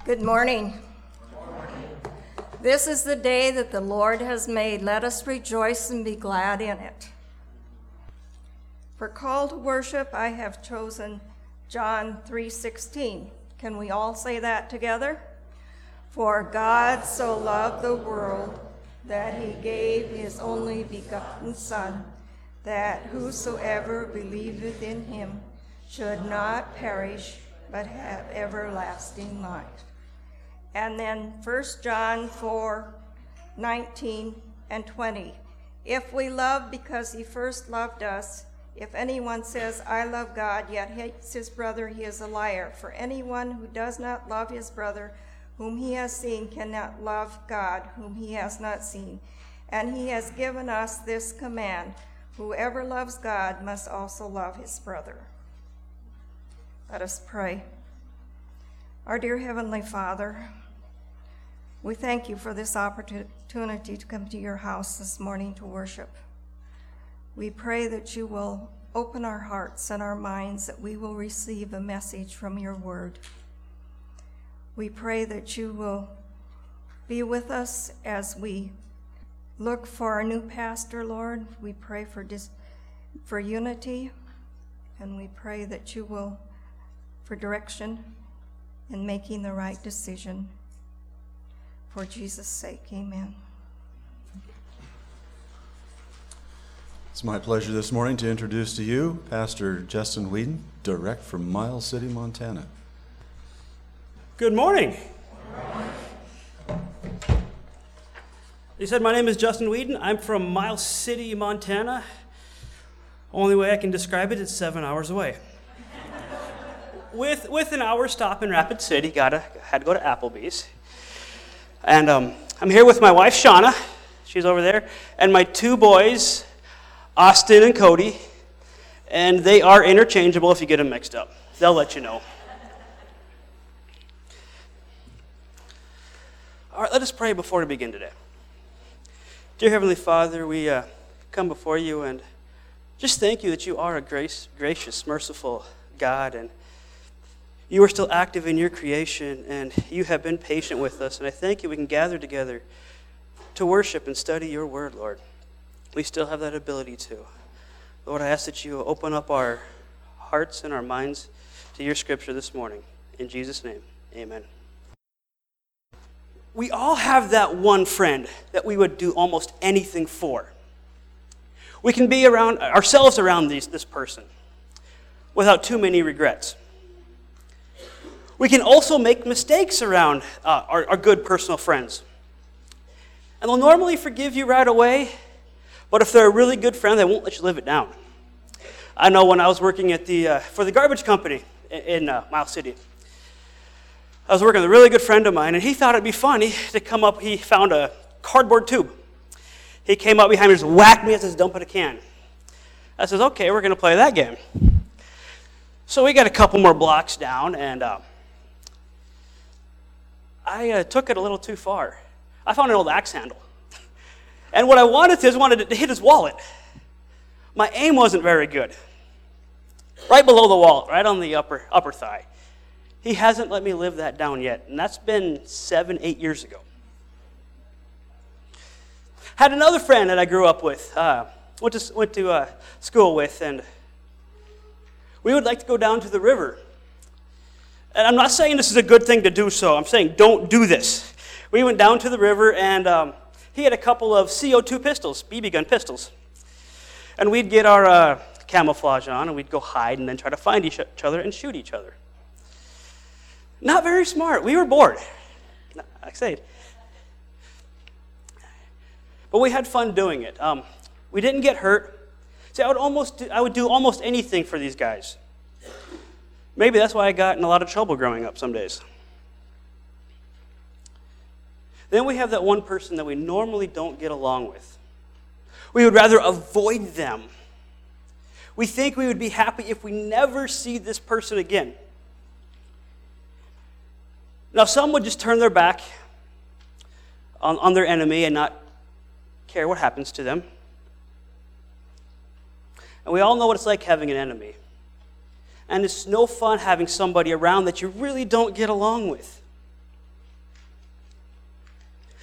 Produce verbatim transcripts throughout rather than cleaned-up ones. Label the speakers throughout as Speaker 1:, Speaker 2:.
Speaker 1: Good morning. This is the day that the Lord has made. Let us rejoice and be glad in it. For call to worship, I have chosen John three sixteen. Can we all say that together? For God so loved the world that he gave his only begotten Son, that whosoever believeth in him should not perish, but have everlasting life. And then First John four nineteen and twenty. If we love because he first loved us, if anyone says, I love God, yet hates his brother, he is a liar. For anyone who does not love his brother whom he has seen cannot love God whom he has not seen. And he has given us this command: whoever loves God must also love his brother. Let us pray. Our dear Heavenly Father, we thank you for this opportunity to come to your house this morning to worship. We pray that you will open our hearts and our minds, that we will receive a message from your word. We pray that you will be with us as we look for our new pastor, Lord. We pray for dis- for unity, and we pray that you will, for direction in making the right decision. For Jesus' sake, amen.
Speaker 2: It's my pleasure this morning to introduce to you Pastor Justin Whedon, direct from Miles City, Montana.
Speaker 3: Good morning. You said my name is Justin Whedon. I'm from Miles City, Montana. Only way I can describe it is seven hours away. with with an hour stop in Rapid City, gotta had to go to Applebee's. And um, I'm here with my wife, Shauna. She's over there. And my two boys, Austin and Cody. And they are interchangeable if you get them mixed up. They'll let you know. All right, let us pray before we begin today. Dear Heavenly Father, we uh, come before you and just thank you that you are a grace, gracious, merciful God, and you are still active in your creation, and you have been patient with us. And I thank you we can gather together to worship and study your word, Lord. We still have that ability to. Lord, I ask that you open up our hearts and our minds to your scripture this morning. In Jesus' name, amen. We all have that one friend that we would do almost anything for. We can be around ourselves around these, this person without too many regrets. We can also make mistakes around uh, our, our good personal friends. And they'll normally forgive you right away, but if they're a really good friend, they won't let you live it down. I know when I was working at the uh, for the garbage company in, in uh, Miles City, I was working with a really good friend of mine, and he thought it'd be funny to come up. He found a cardboard tube. He came up behind me and just whacked me as I was dumping a can. I says, okay, we're going to play that game. So we got a couple more blocks down, and uh, I uh, took it a little too far. I found an old axe handle. And what I wanted to is wanted to hit his wallet. My aim wasn't very good. Right below the wallet, right on the upper upper thigh. He hasn't let me live that down yet, and that's been seven, eight years ago. Had another friend that I grew up with, uh, went to, went to uh, school with, and we would like to go down to the river. And I'm not saying this is a good thing to do so. I'm saying don't do this. We went down to the river, and um, he had a couple of C O two pistols, B B gun pistols. And we'd get our uh, camouflage on, and we'd go hide and then try to find each other and shoot each other. Not very smart. We were bored. Like I say. But we had fun doing it. Um, we didn't get hurt. See, I would almost do, I would do almost anything for these guys. Maybe that's why I got in a lot of trouble growing up some days. Then we have that one person that we normally don't get along with. We would rather avoid them. We think we would be happy if we never see this person again. Now, some would just turn their back on, on their enemy and not care what happens to them. And we all know what it's like having an enemy. And it's no fun having somebody around that you really don't get along with.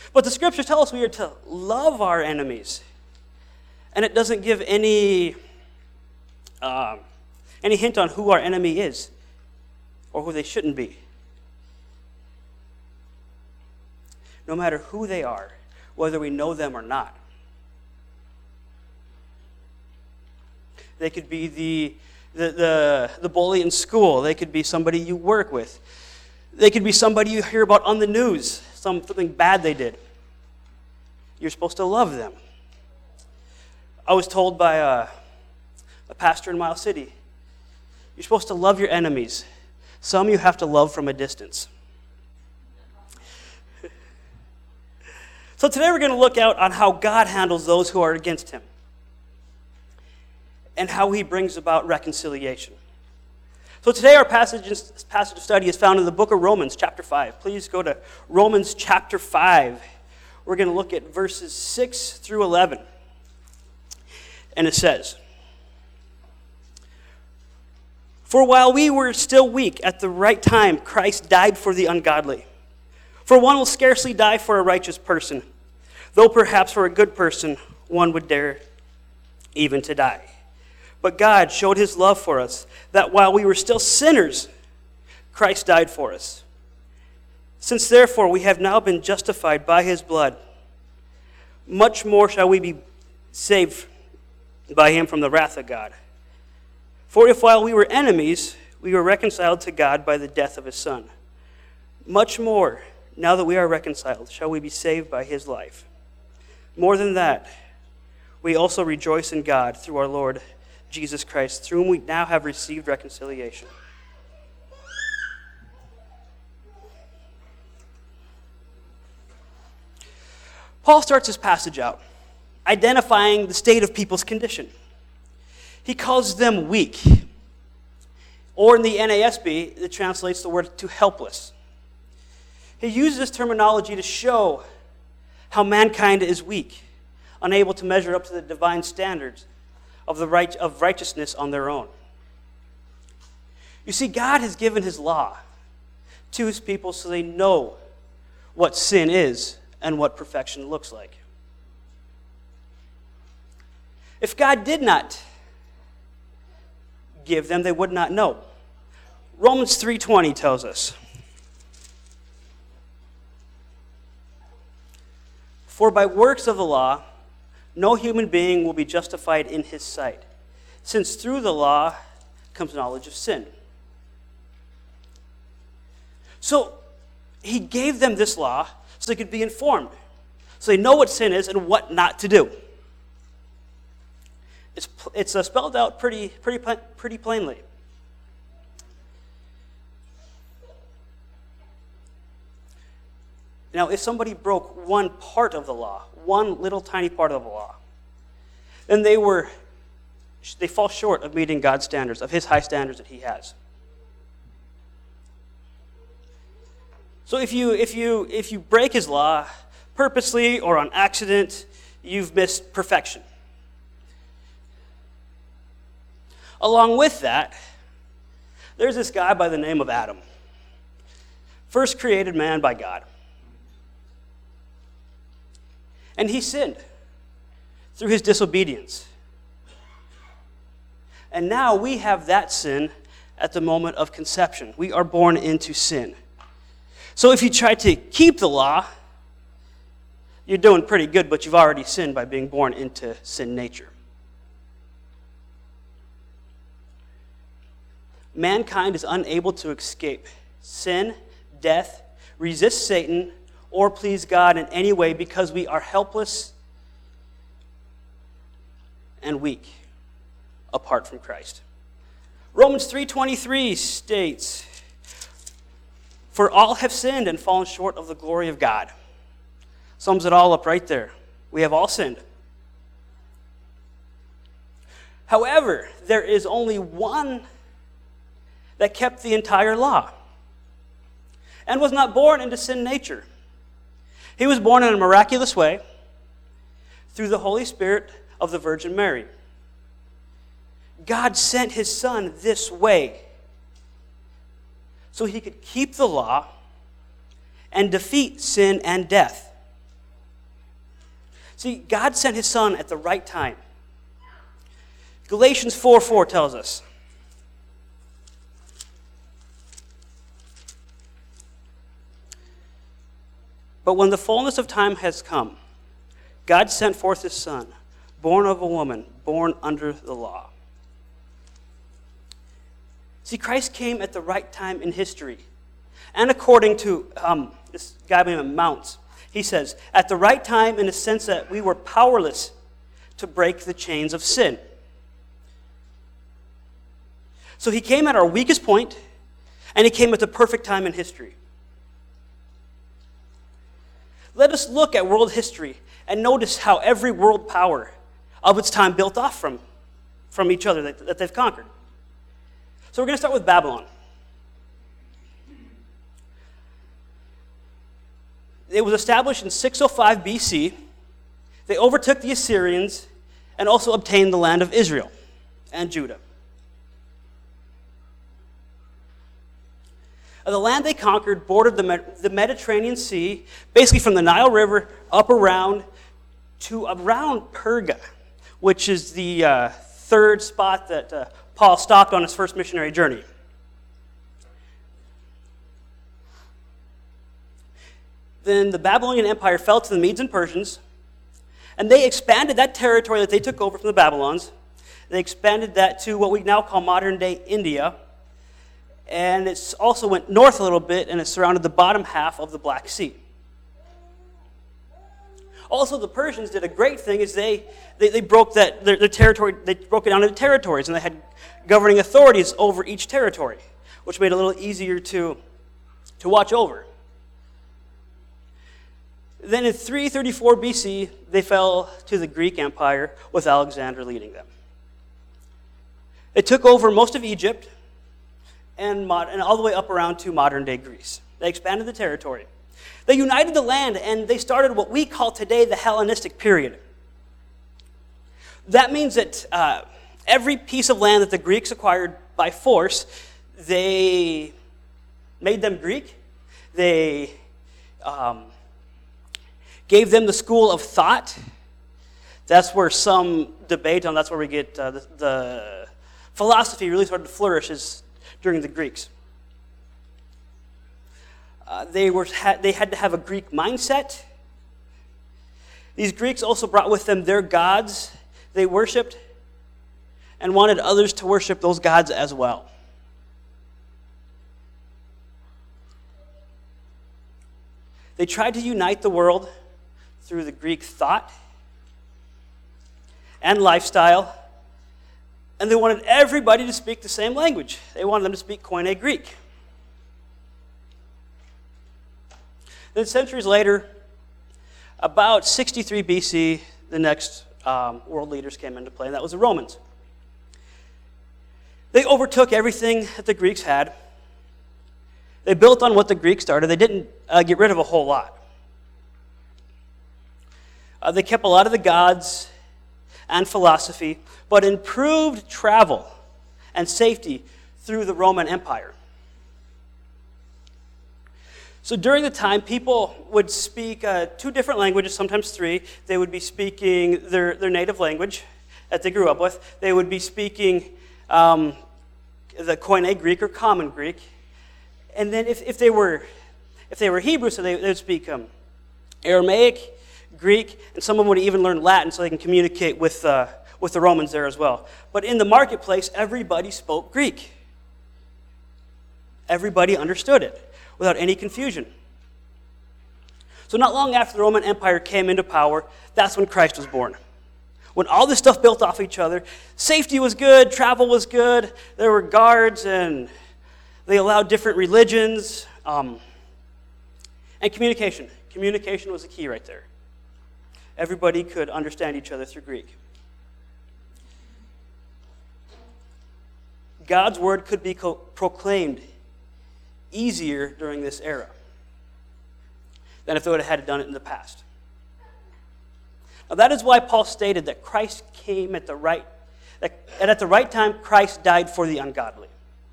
Speaker 3: But the scriptures tell us we are to love our enemies. And it doesn't give any, um, any hint on who our enemy is or who they shouldn't be. No matter who they are, whether we know them or not. They could be the, the, the, the bully in school. They could be somebody you work with. They could be somebody you hear about on the news, something bad they did. You're supposed to love them. I was told by a, a pastor in Miles City, you're supposed to love your enemies. Some you have to love from a distance. So today we're going to look out on how God handles those who are against him and how he brings about reconciliation. So today our passage, passage of study is found in the book of Romans, chapter five. Please go to Romans chapter five. We're going to look at verses six through eleven. And it says, "For while we were still weak, at the right time Christ died for the ungodly. For one will scarcely die for a righteous person, though perhaps for a good person one would dare even to die. But God showed his love for us, that while we were still sinners, Christ died for us. Since therefore we have now been justified by his blood, much more shall we be saved by him from the wrath of God. For if while we were enemies, we were reconciled to God by the death of his Son, much more, now that we are reconciled, shall we be saved by his life. More than that, we also rejoice in God through our Lord Jesus Christ, through whom we now have received reconciliation." Paul starts his passage out identifying the state of people's condition. He calls them weak, or in the N A S B, it translates the word to helpless. He uses this terminology to show how mankind is weak, unable to measure up to the divine standards of the right of righteousness on their own. You see, God has given his law to his people so they know what sin is and what perfection looks like. If God did not give them, they would not know. Romans three twenty tells us, "For by works of the law, no human being will be justified in his sight, since through the law comes knowledge of sin." So he gave them this law so they could be informed, so they know what sin is and what not to do. It's, it's uh, spelled out pretty, pretty, pretty plainly. Now, if somebody broke one part of the law, one little tiny part of the law, then they were they fall short of meeting God's standards, of his high standards that he has. So if you if you if you break his law purposely or on accident, you've missed perfection. Along with that, there's this guy by the name of Adam, first created man by God. And he sinned through his disobedience. And now we have that sin at the moment of conception. We are born into sin. So if you try to keep the law, you're doing pretty good, but you've already sinned by being born into sin nature. Mankind is unable to escape sin, death, resist Satan, or please God in any way because we are helpless and weak apart from Christ. Romans three twenty-three states, "For all have sinned and fallen short of the glory of God." Sums it all up right there. We have all sinned. However, there is only one that kept the entire law and was not born into sin nature. He was born in a miraculous way through the Holy Spirit of the Virgin Mary. God sent his Son this way so he could keep the law and defeat sin and death. See, God sent his Son at the right time. Galatians four four tells us, "But when the fullness of time has come, God sent forth his Son, born of a woman, born under the law." See, Christ came at the right time in history. And according to um, this guy by the name of Mounts, he says, at the right time in the sense that we were powerless to break the chains of sin. So he came at our weakest point, and he came at the perfect time in history. Let us look at world history and notice how every world power of its time built off from, from each other that, that they've conquered. So we're going to start with Babylon. It was established in six oh five B C. They overtook the Assyrians and also obtained the land of Israel and Judah. The land they conquered bordered the, the Mediterranean Sea, basically from the Nile River up around to around Perga, which is the uh, third spot that uh, Paul stopped on his first missionary journey. Then the Babylonian Empire fell to the Medes and Persians, and they expanded that territory that they took over from the Babylons. They expanded that to what we now call modern-day India, and it also went north a little bit, and it surrounded the bottom half of the Black Sea. Also, the Persians did a great thing, is they, they, they broke that their, their territory, they broke it down into territories, and they had governing authorities over each territory, which made it a little easier to, to watch over. Then in three thirty-four B C, they fell to the Greek Empire with Alexander leading them. They took over most of Egypt and, mod- and all the way up around to modern-day Greece. They expanded the territory. They united the land, and they started what we call today the Hellenistic period. That means that uh, every piece of land that the Greeks acquired by force, they made them Greek. They um, gave them the school of thought. That's where some debate on, that's where we get uh, the, the philosophy really started to flourish is during the Greeks. Uh, they, were, ha- they had to have a Greek mindset. These Greeks also brought with them their gods they worshipped and wanted others to worship those gods as well. They tried to unite the world through the Greek thought and lifestyle, and they wanted everybody to speak the same language. They wanted them to speak Koine Greek. Then centuries later, about sixty-three B C, the next um, world leaders came into play, and that was the Romans. They overtook everything that the Greeks had. They built on what the Greeks started. They didn't uh, get rid of a whole lot. Uh, they kept a lot of the gods and philosophy, but improved travel and safety through the Roman Empire. So during the time, people would speak uh, two different languages, sometimes three. They would be speaking their, their native language that they grew up with. They would be speaking um, the Koine Greek or Common Greek. And then if, if they were if they were Hebrew, so they, they would speak um, Aramaic, Greek, and some of them would even learn Latin so they can communicate with, uh, with the Romans there as well. But in the marketplace, everybody spoke Greek. Everybody understood it without any confusion. So not long after the Roman Empire came into power, that's when Christ was born. When all this stuff built off each other, safety was good, travel was good, there were guards, and they allowed different religions, um, and communication. Communication was the key right there. Everybody could understand each other through Greek. God's word could be co- proclaimed easier during this era than if they would have had done it in the past. Now that is why Paul stated that Christ came at the right, that, and at the right time Christ died for the ungodly.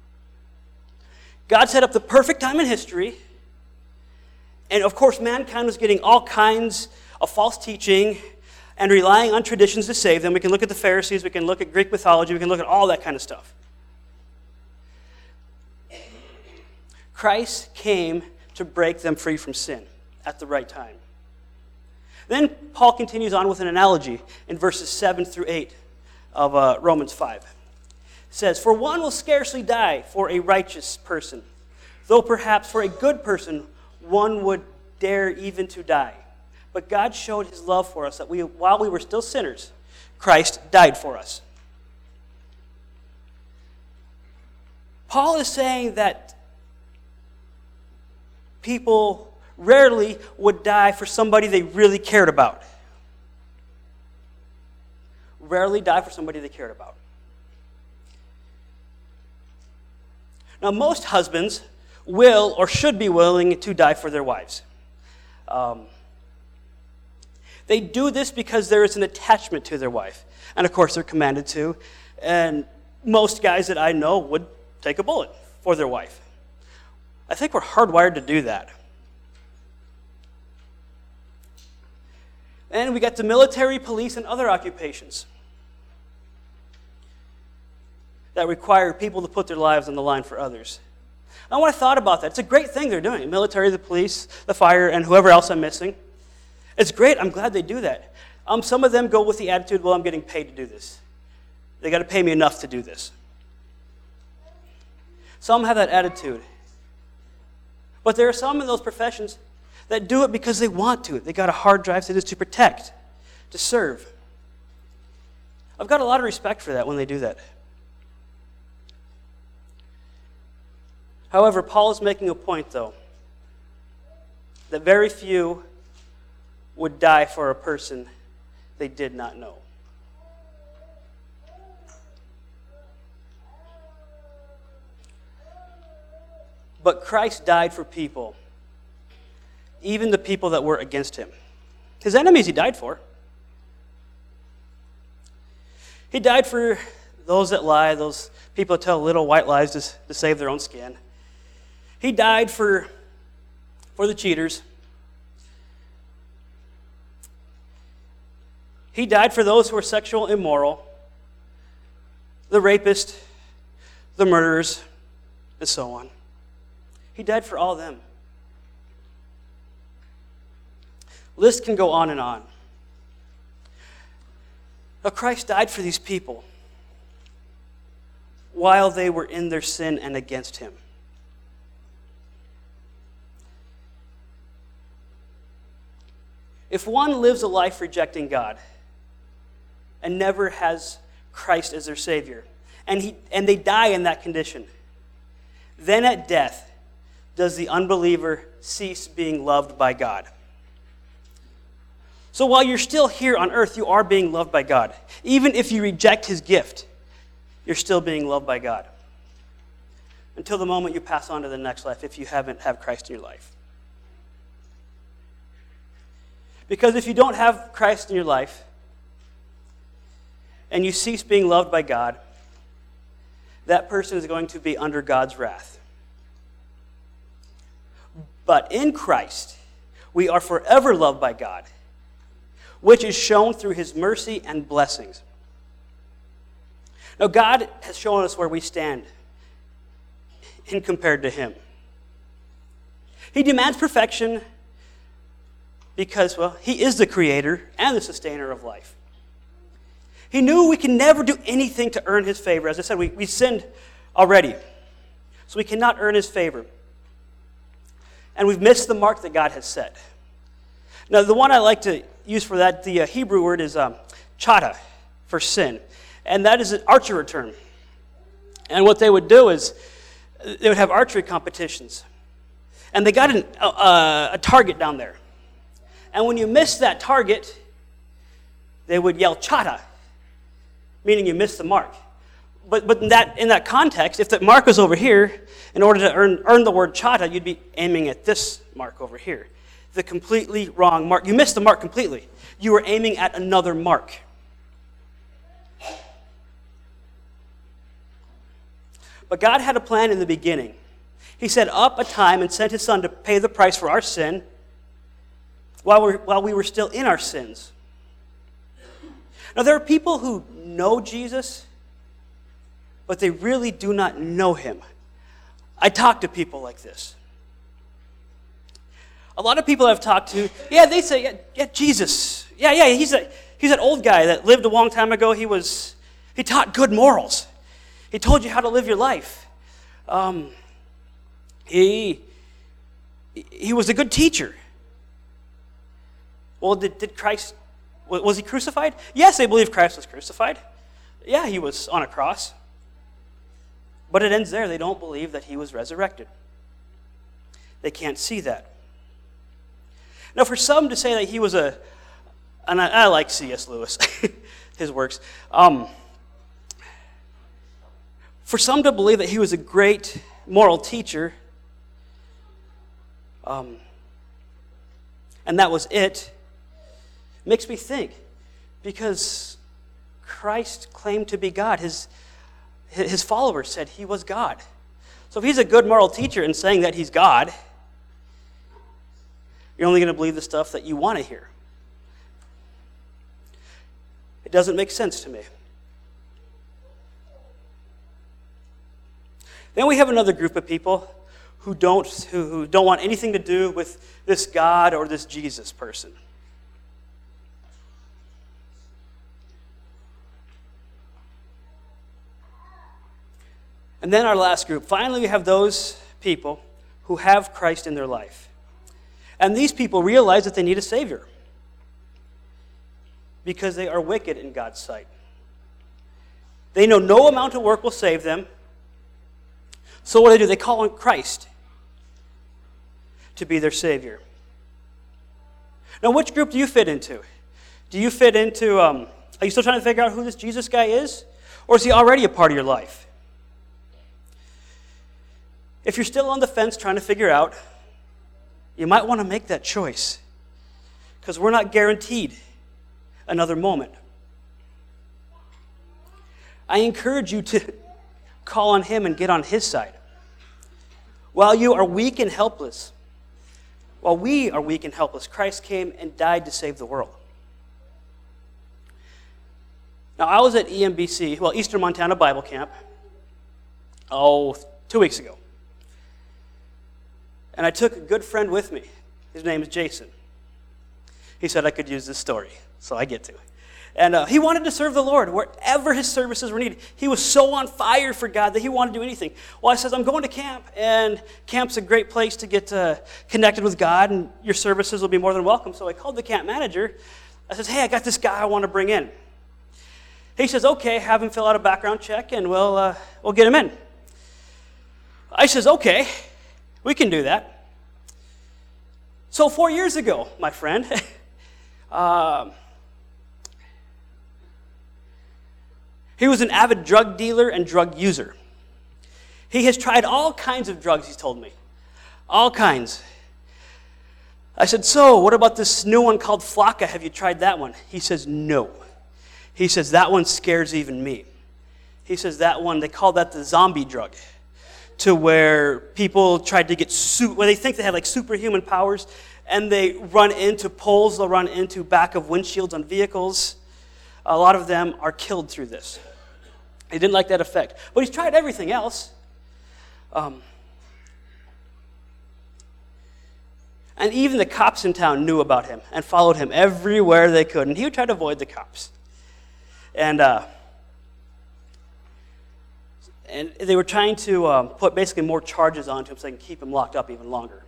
Speaker 3: God set up the perfect time in history, and of course mankind was getting all kinds of false teaching, and relying on traditions to save them. We can look at the Pharisees, we can look at Greek mythology, we can look at all that kind of stuff. Christ came to break them free from sin at the right time. Then Paul continues on with an analogy in verses seven through eight of uh, Romans five. It says, "For one will scarcely die for a righteous person, though perhaps for a good person one would dare even to die. But God showed his love for us, that we, while we were still sinners, Christ died for us." Paul is saying that people rarely would die for somebody they really cared about. Rarely die for somebody they cared about. Now, most husbands will or should be willing to die for their wives. Um, they do this because there is an attachment to their wife. And of course, they're commanded to. And most guys that I know would take a bullet for their wife. I think we're hardwired to do that. And we got the military, police, and other occupations that require people to put their lives on the line for others. And when I thought about that, it's a great thing they're doing. The military, the police, the fire, and whoever else I'm missing. It's great. I'm glad they do that. Um, some of them go with the attitude, well, I'm getting paid to do this. They got to pay me enough to do this. Some have that attitude. But there are some in those professions that do it because they want to. They got a hard drive to this to protect, to serve. I've got a lot of respect for that when they do that. However, Paul is making a point, though, that very few would die for a person they did not know. But Christ died for people, even the people that were against him. His enemies he died for. He died for those that lie, those people that tell little white lies to, to save their own skin. He died for, for the cheaters. He died for those who are sexual immoral, the rapist, the murderers, and so on. He died for all of them. List can go on and on. But Christ died for these people while they were in their sin and against him. If one lives a life rejecting God and never has Christ as their Savior, and, he, and they die in that condition, then at death does the unbeliever cease being loved by God. So while you're still here on earth, you are being loved by God. Even if you reject his gift, you're still being loved by God. Until the moment you pass on to the next life, if you haven't had Christ in your life. Because if you don't have Christ in your life, and you cease being loved by God, that person is going to be under God's wrath. But in Christ, we are forever loved by God, which is shown through his mercy and blessings. Now, God has shown us where we stand in compared to him. He demands perfection because, well, he is the creator and the sustainer of life. He knew we can never do anything to earn his favor. As I said, we, we sinned already, so we cannot earn his favor. And we've missed the mark that God has set. Now, the one I like to use for that, the uh, Hebrew word is um, chata, for sin. And that is an archery term. And what they would do is, they would have archery competitions. And they got an, uh, a target down there. And when you missed that target, they would yell chata, meaning you missed the mark. But but in that in that context, if the mark was over here, in order to earn earn the word chata, you'd be aiming at this mark over here. The completely wrong mark. You missed the mark completely. You were aiming at another mark. But God had a plan in the beginning. He set up a time and sent his son to pay the price for our sin while we while we were still in our sins. Now, there are people who know Jesus, but they really do not know him. I talk to people like this. A lot of people I've talked to, yeah, they say, yeah, yeah Jesus. Yeah, yeah, he's a, he's that old guy that lived a long time ago. He was, he taught good morals. He told you how to live your life. Um, he, he was a good teacher. Well, did, did Christ, was he crucified? Yes, they believe Christ was crucified. Yeah, he was on a cross. But it ends there. They don't believe that he was resurrected. They can't see that. Now, for some to say that he was a, and I, I like C S Lewis, his works, um, for some to believe that he was a great moral teacher, um, and that was it, makes me think, because Christ claimed to be God. His, his followers said he was God. So if he's a good moral teacher and saying that he's God, you're only going to believe the stuff that you want to hear. It doesn't make sense to me. Then we have another group of people who don't, who, who don't want anything to do with this God or this Jesus person. And then our last group. Finally, we have those people who have Christ in their life. And these people realize that they need a Savior because they are wicked in God's sight. They know no amount of work will save them. So what do they do? They call on Christ to be their Savior. Now, which group do you fit into? Do you fit into, um, are you still trying to figure out who this Jesus guy is? Or is he already a part of your life? If you're still on the fence trying to figure out, you might want to make that choice, because we're not guaranteed another moment. I encourage you to call on him and get on his side. While you are weak and helpless, while we are weak and helpless, Christ came and died to save the world. Now, I was at E M B C, well, Eastern Montana Bible Camp, oh, two weeks ago. And I took a good friend with me. His name is Jason. He said I could use this story, so I get to. And uh, he wanted to serve the Lord wherever his services were needed. He was so on fire for God that he wanted to do anything. Well, I said, I'm going to camp, and camp's a great place to get uh, connected with God, and your services will be more than welcome. So I called the camp manager. I said, hey, I got this guy I want to bring in. He says, okay, have him fill out a background check, and we'll, uh, we'll get him in. I says, okay. We can do that. So four years ago, my friend, um, he was an avid drug dealer and drug user. He has tried all kinds of drugs, he's told me. All kinds. I said, so what about this new one called Flakka? Have you tried that one? He says, no. He says, that one scares even me. He says, that one, they call that the zombie drug. To where people tried to get, su- where they think they have like superhuman powers, and they run into poles, they'll run into back of windshields on vehicles. A lot of them are killed through this. He didn't like that effect. But he's tried everything else. Um, and even the cops in town knew about him and followed him everywhere they could. And he would try to avoid the cops. And, uh, And they were trying to um, put basically more charges onto him so they can keep him locked up even longer.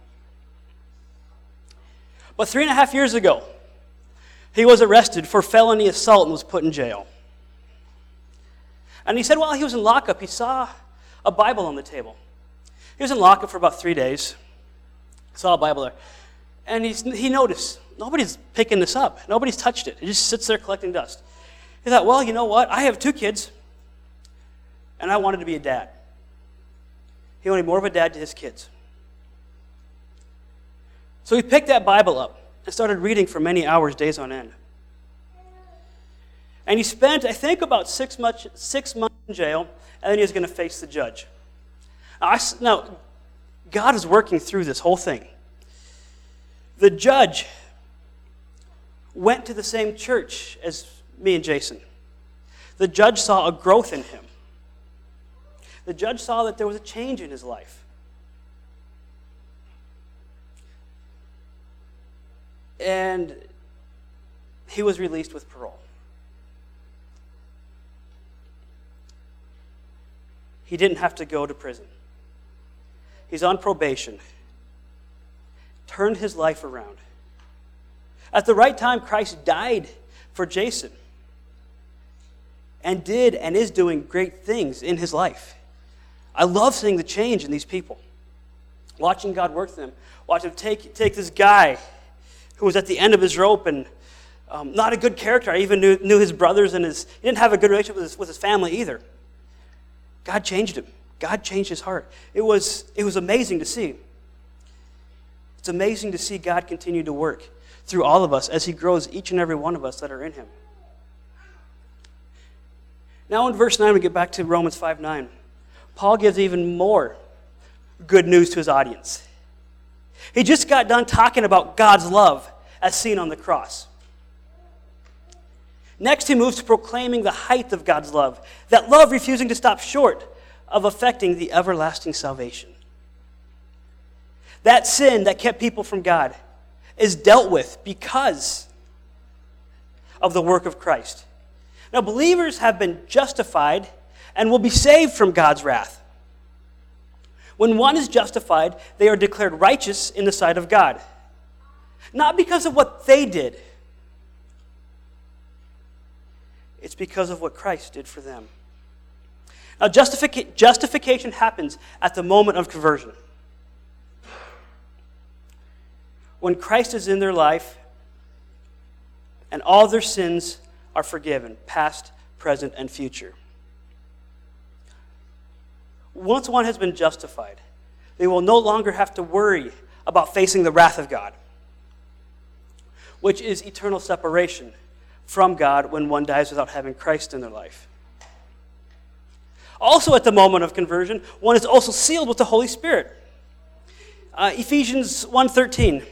Speaker 3: But three and a half years ago, he was arrested for felony assault and was put in jail. And he said while he was in lockup, he saw a Bible on the table. He was in lockup for about three days. Saw a Bible there. And he's, he noticed, nobody's picking this up. Nobody's touched it. It just sits there collecting dust. He thought, well, you know what? I have two kids. And I wanted to be a dad. He wanted more of a dad to his kids. So he picked that Bible up and started reading for many hours, days on end. And he spent, I think, about six months, six months in jail, and then he was going to face the judge. Now, I, now, God is working through this whole thing. The judge went to the same church as me and Jason. The judge saw a growth in him. The judge saw that there was a change in his life. And he was released with parole. He didn't have to go to prison. He's on probation. Turned his life around. At the right time, Christ died for Jason and did and is doing great things in his life. I love seeing the change in these people. Watching God work them. Watch him take, take this guy who was at the end of his rope and um, not a good character. I even knew, knew his brothers and his, he didn't have a good relationship with his, with his family either. God changed him. God changed his heart. It was, it was amazing to see. It's amazing to see God continue to work through all of us as he grows each and every one of us that are in him. Now in verse nine, we get back to Romans five nine. Paul gives even more good news to his audience. He just got done talking about God's love as seen on the cross. Next, he moves to proclaiming the height of God's love, that love refusing to stop short of affecting the everlasting salvation. That sin that kept people from God is dealt with because of the work of Christ. Now, believers have been justified and will be saved from God's wrath. When one is justified, they are declared righteous in the sight of God. Not because of what they did. It's because of what Christ did for them. Now, justific- justification happens at the moment of conversion. When Christ is in their life and all their sins are forgiven, past, present, and future. Once one has been justified, they will no longer have to worry about facing the wrath of God, which is eternal separation from God when one dies without having Christ in their life. Also at the moment of conversion, one is also sealed with the Holy Spirit. Uh, Ephesians one thirteen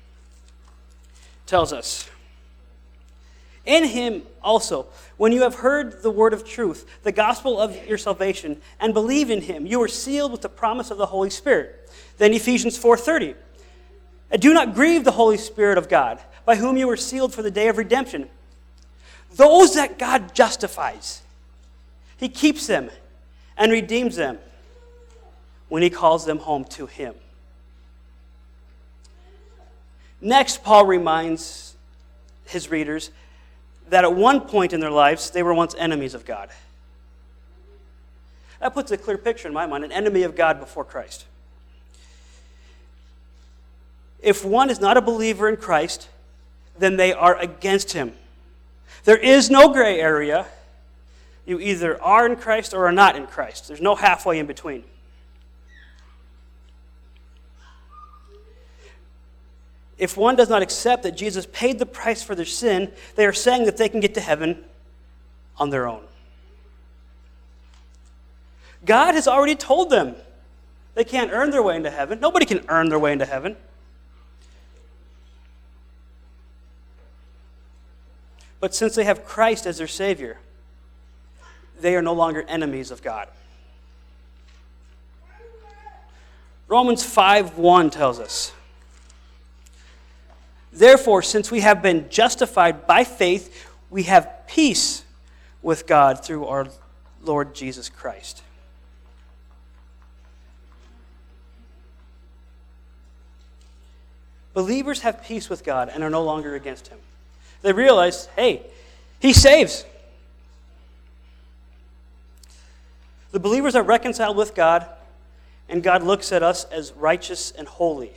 Speaker 3: tells us, in him also, when you have heard the word of truth, the gospel of your salvation, and believe in him, you are sealed with the promise of the Holy Spirit. Then Ephesians four thirty, and do not grieve the Holy Spirit of God, by whom you were sealed for the day of redemption. Those that God justifies, he keeps them and redeems them when he calls them home to him. Next, Paul reminds his readers that at one point in their lives, they were once enemies of God. That puts a clear picture in my mind, an enemy of God before Christ. If one is not a believer in Christ, then they are against him. There is no gray area. You either are in Christ or are not in Christ. There's no halfway in between. If one does not accept that Jesus paid the price for their sin, they are saying that they can get to heaven on their own. God has already told them they can't earn their way into heaven. Nobody can earn their way into heaven. But since they have Christ as their Savior, they are no longer enemies of God. Romans five one tells us, therefore, since we have been justified by faith, we have peace with God through our Lord Jesus Christ. Believers have peace with God and are no longer against him. They realize, hey, he saves. The believers are reconciled with God, and God looks at us as righteous and holy.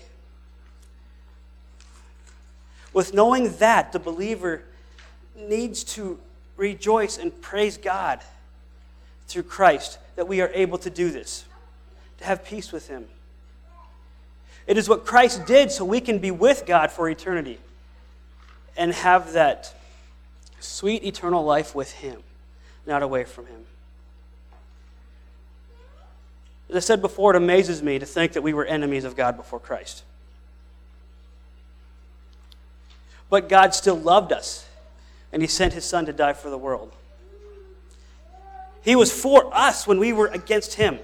Speaker 3: With knowing that, the believer needs to rejoice and praise God through Christ, that we are able to do this, to have peace with him. It is what Christ did so we can be with God for eternity and have that sweet eternal life with him, not away from him. As I said before, it amazes me to think that we were enemies of God before Christ. But God still loved us and he sent his son to die for the world. He was for us when we were against him.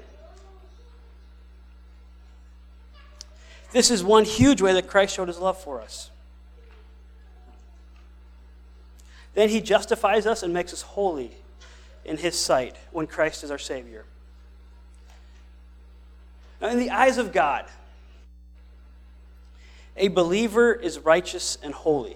Speaker 3: This is one huge way that Christ showed his love for us. Then he justifies us and makes us holy in his sight when Christ is our Savior. Now, in the eyes of God, a believer is righteous and holy.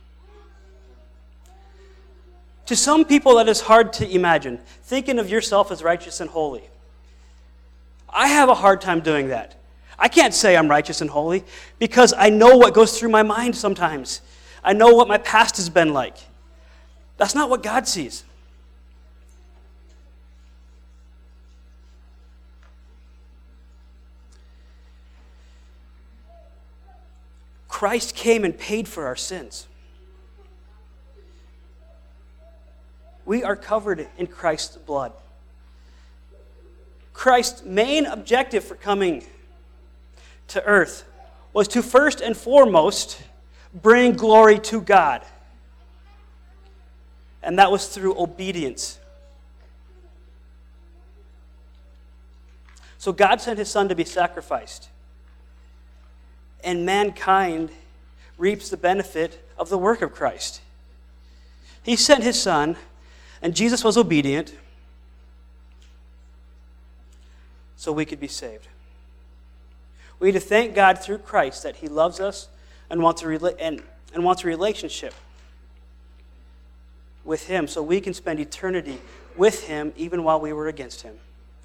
Speaker 3: To some people, that is hard to imagine, thinking of yourself as righteous and holy. I have a hard time doing that. I can't say I'm righteous and holy because I know what goes through my mind sometimes. I know what my past has been like. That's not what God sees. Christ came and paid for our sins. We are covered in Christ's blood. Christ's main objective for coming to earth was to first and foremost bring glory to God. And that was through obedience. So God sent his son to be sacrificed. And mankind reaps the benefit of the work of Christ. He sent his son, and Jesus was obedient so we could be saved. We need to thank God through Christ that he loves us and wants a, rela- and, and wants a relationship with him so we can spend eternity with him even while we were against him.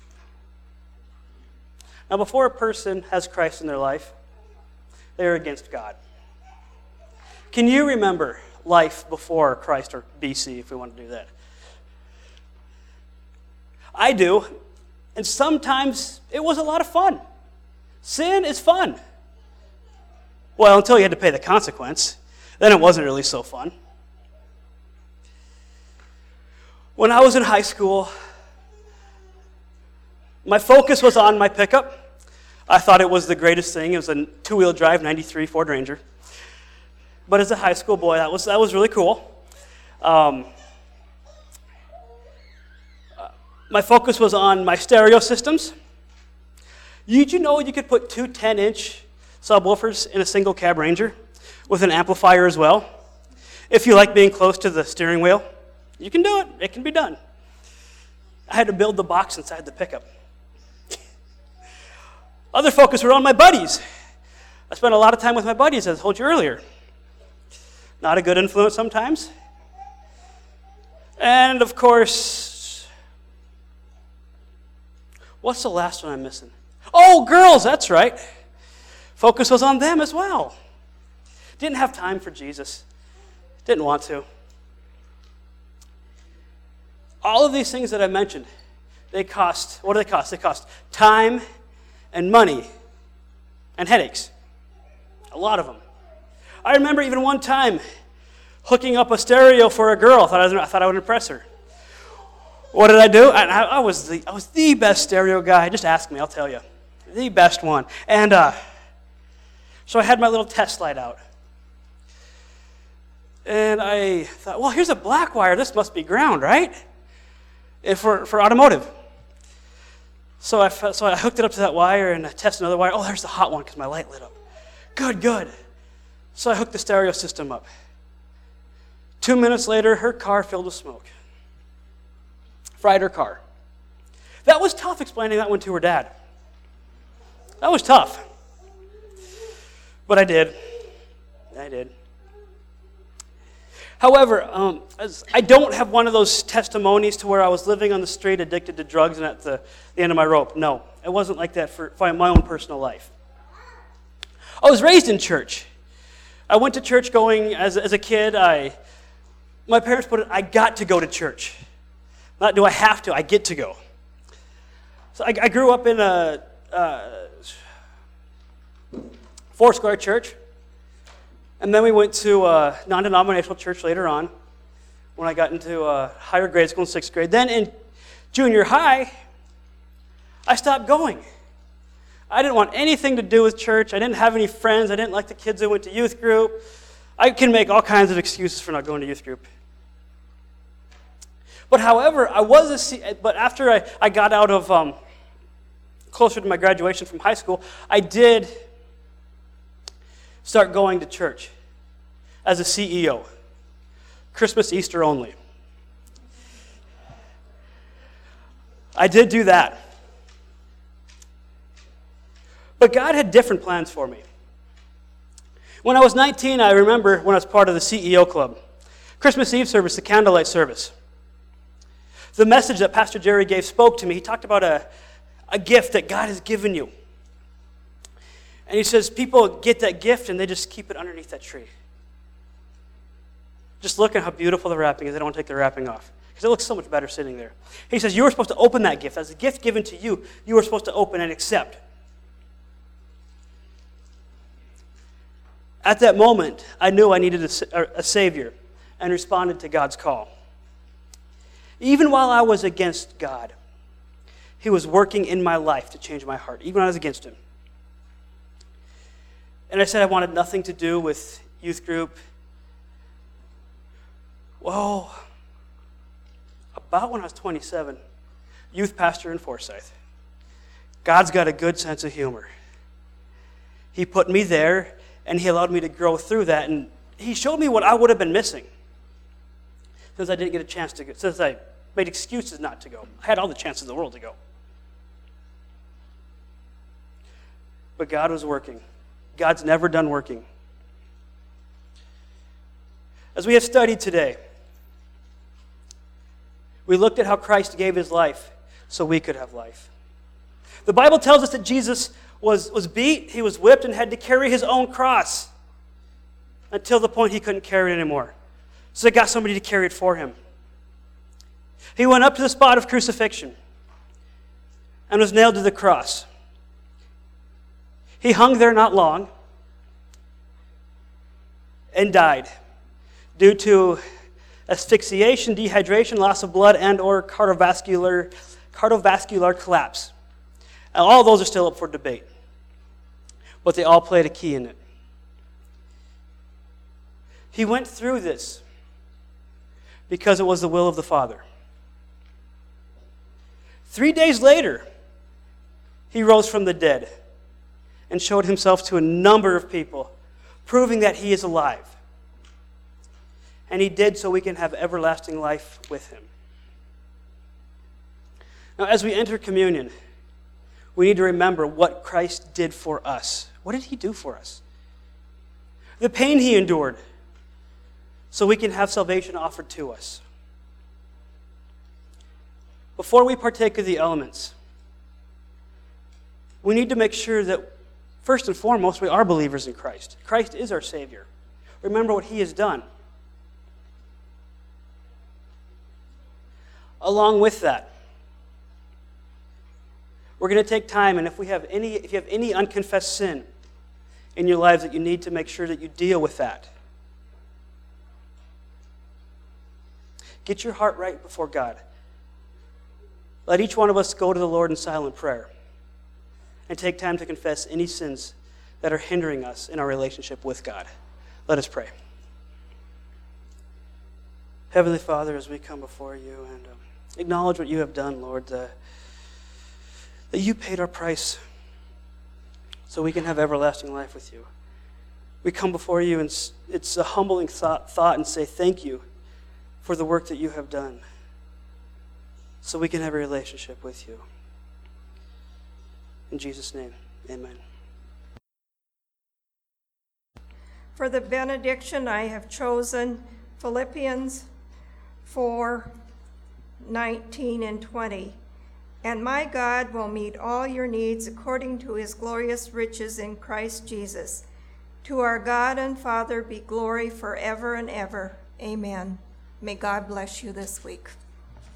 Speaker 3: Now, before a person has Christ in their life, they are against God. Can you remember life before Christ, or B C if we want to do that? I do, and sometimes it was a lot of fun. Sin is fun. Well, until you had to pay the consequence. Then it wasn't really so fun. When I was in high school, my focus was on my pickup. I thought it was the greatest thing. It was a two-wheel drive ninety-three Ford Ranger. But as a high school boy, that was that was really cool. Um, my focus was on my stereo systems. Did you know you could put two ten-inch subwoofers in a single cab Ranger with an amplifier as well? If you like being close to the steering wheel, you can do it. It can be done. I had to build the box inside the pickup. Other focus were on my buddies. I spent a lot of time with my buddies, as I told you earlier. Not a good influence sometimes. And of course, what's the last one I'm missing? Oh, girls, that's right. Focus was on them as well. Didn't have time for Jesus. Didn't want to. All of these things that I mentioned, they cost, what do they cost? They cost time and money and headaches. A lot of them. I remember even one time hooking up a stereo for a girl. I thought I, was, I thought I would impress her. What did I do? I, I, was the, I was the best stereo guy. Just ask me, I'll tell you. The best one. And uh, so I had my little test light out. And I thought, well, here's a black wire. This must be ground, right? And for, for automotive. So I, so I hooked it up to that wire and I tested another wire. Oh, there's the hot one because my light lit up. Good, good. So I hooked the stereo system up. Two minutes later, her car filled with smoke. Fried her car. That was tough explaining that one to her dad. That was tough. But I did. I did. However, um, as I don't have one of those testimonies to where I was living on the street addicted to drugs and at the, the end of my rope. No, it wasn't like that for, for my own personal life. I was raised in church. I went to church going as, as a kid. I, my parents put it, I got to go to church. Not do I have to, I get to go. So I, I grew up in a uh, four-square church. And then we went to a non-denominational church later on when I got into uh, higher grade school in sixth grade. Then in junior high, I stopped going. I didn't want anything to do with church. I didn't have any friends. I didn't like the kids who went to youth group. I can make all kinds of excuses for not going to youth group. But however, I was a C- but after I, I got out of um, closer to my graduation from high school, I did start going to church as a C E O. Christmas, Easter only. I did do that. But God had different plans for me. When I was nineteen, I remember when I was part of the C E O club. Christmas Eve service, the candlelight service. The message that Pastor Jerry gave spoke to me. He talked about a, a gift that God has given you. And he says people get that gift and they just keep it underneath that tree. Just look at how beautiful the wrapping is. They don't take the wrapping off because it looks so much better sitting there. He says you were supposed to open that gift. As a gift given to you, you were supposed to open and accept. At that moment, I knew I needed a, a Savior and responded to God's call. Even while I was against God, He was working in my life to change my heart, even when I was against Him. And I said I wanted nothing to do with youth group. Well, about when I was twenty-seven, youth pastor in Forsyth. God's got a good sense of humor. He put me there, and He allowed me to grow through that, and He showed me what I would have been missing since I didn't get a chance to go, since I made excuses not to go. I had all the chances in the world to go. But God was working. God's never done working. As we have studied today, we looked at how Christ gave His life so we could have life. The Bible tells us that Jesus was, was beat, He was whipped, and had to carry His own cross until the point He couldn't carry it anymore. So they got somebody to carry it for Him. He went up to the spot of crucifixion and was nailed to the cross. He hung there not long and died due to asphyxiation, dehydration, loss of blood, and or cardiovascular, cardiovascular collapse. And all those are still up for debate. But they all played a key in it. He went through this because it was the will of the Father. Three days later, He rose from the dead and showed Himself to a number of people, proving that He is alive. And He did so we can have everlasting life with Him. Now, as we enter communion, we need to remember what Christ did for us. What did He do for us? The pain He endured so we can have salvation offered to us. Before we partake of the elements, we need to make sure that, first and foremost, we are believers in Christ. Christ is our Savior. Remember what He has done. Along with that, we're going to take time, and if we have any, if you have any unconfessed sin in your lives, that you need to make sure that you deal with that. Get your heart right before God. Let each one of us go to the Lord in silent prayer and take time to confess any sins that are hindering us in our relationship with God. Let us pray. Heavenly Father, as we come before you and um, acknowledge what you have done, Lord, uh, that you paid our price so we can have everlasting life with you. We come before you, and it's a humbling thought, thought and say thank you for the work that you have done so we can have a relationship with you. In Jesus' name, amen.
Speaker 1: For the benediction, I have chosen Philippians four, nineteen and twenty. And my God will meet all your needs according to His glorious riches in Christ Jesus. To our God and Father be glory forever and ever. Amen. May God bless you this week.